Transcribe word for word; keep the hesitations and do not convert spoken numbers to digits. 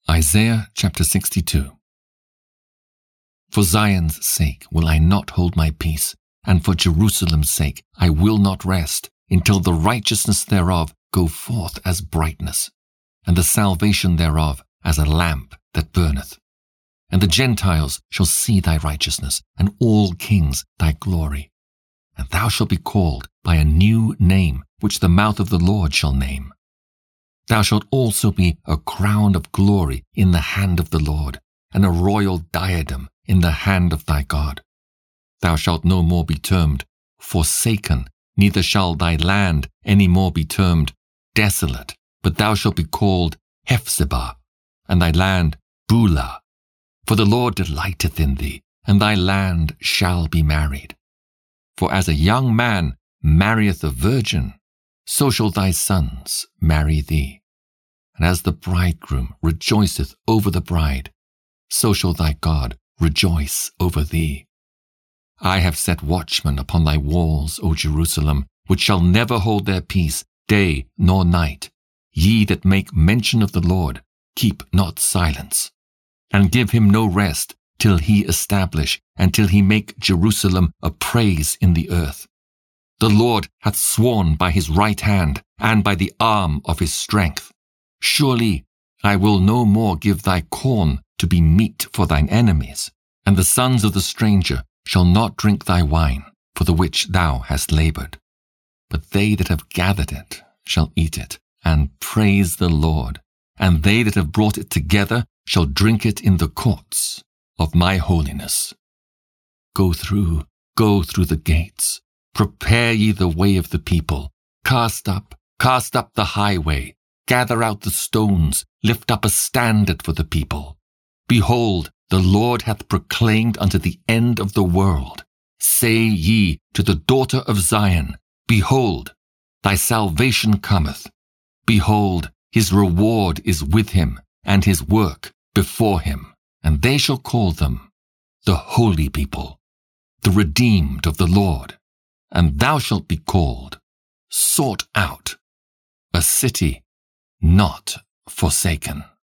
Isaiah chapter sixty-two. For Zion's sake will I not hold my peace, and for Jerusalem's sake I will not rest, until the righteousness thereof go forth as brightness, and the salvation thereof as a lamp that burneth. And the Gentiles shall see thy righteousness, and all kings thy glory. And thou shalt be called by a new name, which the mouth of the Lord shall name. Thou shalt also be a crown of glory in the hand of the Lord, and a royal diadem in the hand of thy God. Thou shalt no more be termed forsaken, neither shall thy land any more be termed desolate, but thou shalt be called Hephzibah, and thy land Beulah. For the Lord delighteth in thee, and thy land shall be married. For as a young man marrieth a virgin, so shall thy sons marry thee. And as the bridegroom rejoiceth over the bride, so shall thy God rejoice over thee. I have set watchmen upon thy walls, O Jerusalem, which shall never hold their peace, day nor night. Ye that make mention of the Lord, keep not silence, and give him no rest, till he establish, and till he make Jerusalem a praise in the earth. The Lord hath sworn by his right hand, and by the arm of his strength. Surely I will no more give thy corn to be meat for thine enemies, and the sons of the stranger shall not drink thy wine, for the which thou hast labored. But they that have gathered it shall eat it, and praise the Lord, and they that have brought it together shall drink it in the courts of my holiness. Go through, go through the gates. Prepare ye the way of the people. Cast up, cast up the highway. Gather out the stones. Lift up a standard for the people. Behold, the Lord hath proclaimed unto the end of the world. Say ye to the daughter of Zion, Behold, thy salvation cometh. Behold, his reward is with him, and his work before him. And they shall call them the holy people, the redeemed of the Lord. And thou shalt be called, sought out, a city not forsaken.